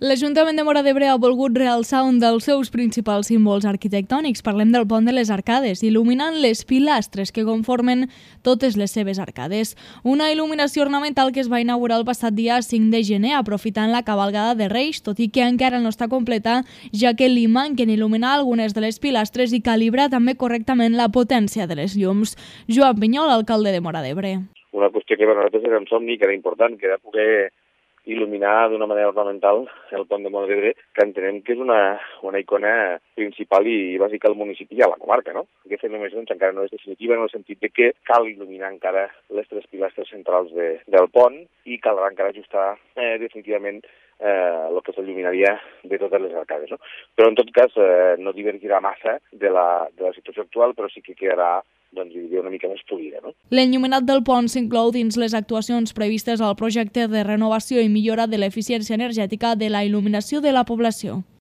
L'Ajuntament de Móra d'Ebre ha volgut realçar un dels seus principals símbols arquitectònics. Parlem del pont de les Arcades, il·luminant les pilastres que conformen totes les seves arcades. Una il·luminació ornamental que es va inaugurar el passat dia 5 de gener, aprofitant la cavalgada de Reis, tot i que encara no està completa, ja que li manquen il·luminar algunes de les pilastres i calibrar també correctament la potència de les llums. Joan Pinyol, alcalde de Móra d'Ebre. Una qüestió que per nosaltres era un somni, que era important, que era poder il·luminar d'una manera ornamental el pont de Móra d'Ebre, que entenem que és una icona principal i bàsica al municipi i a la comarca, no? Aquesta il·luminació encara no és definitiva en el sentit de que cal il·luminar encara les tres pilastres centrals del pont i caldrà encara ajustar definitivament el que s'il·luminaria de totes les arcades, no? Però en tot cas no divergirà massa de la situació actual, però sí que quedarà una mica més polida, no? L'enllumenat del pont s'inclou dins les actuacions previstes al projecte de renovació i millora de l'eficiència energètica de la il·luminació de la població.